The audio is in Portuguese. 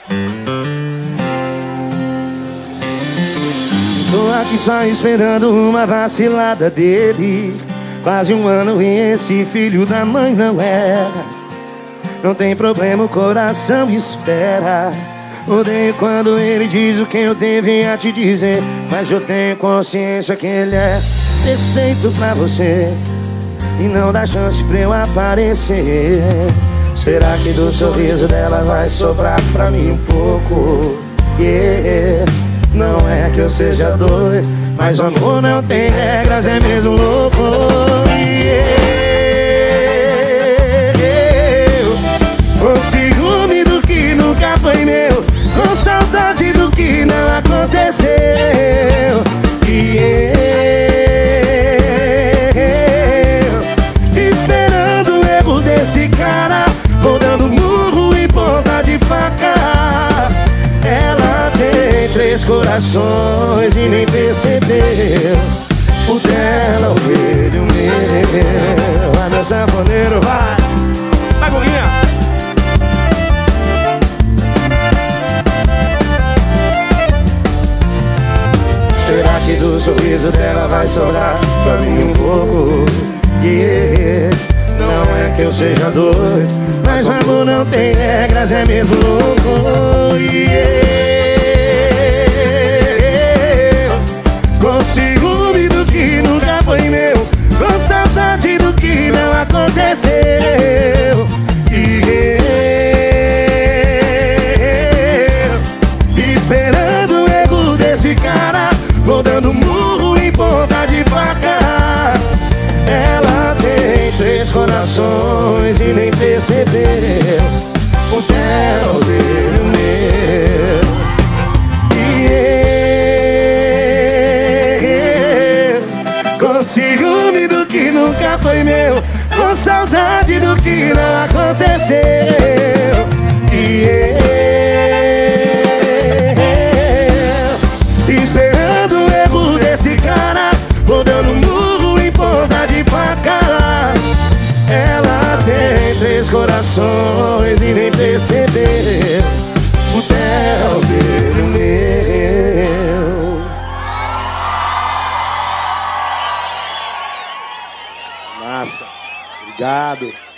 Tô aqui só esperando uma vacilada dele. Quase um ano e esse filho da mãe não erra. Não tem problema, o coração espera. Odeio quando ele diz o que eu devia te dizer, mas eu tenho consciência que ele é perfeito pra você e não dá chance pra eu aparecer. Será que do sorriso dela vai sobrar pra mim um pouco? Yeah. Não é que eu seja doido, mas o amor não tem regras, é mesmo louco. Com ciúme do que nunca foi meu, com saudade do que não aconteceu. E eu, esperando o erro desse cara, vou dando murro em ponta de faca. Ela tem 3 corações e nem percebeu. O dela, o dele, o meu. Vai, meu sanfoneiro, vai! Vai, Guguinha! Será que do sorriso dela vai sobrar pra mim um pouco? Yeah. Não é que eu seja doido, mas o amor não tem regras, é mesmo louco. Yeah. Com ciúme do que nunca foi meu, com saudade do que não aconteceu. Yeah. Esperando o erro desse cara, vou dando murro em ponta de facas. Ela tem 3 corações e nem percebeu. O dela, o dele, o meu. Yeah. Com ciúme do que nunca foi meu, com saudade do que não aconteceu. Yeah. Esperando o erro desse cara, vou dando murro em ponta de faca. Ela tem 3 corações e nem percebeu. O dela, o dele, o meu. Massa, obrigado.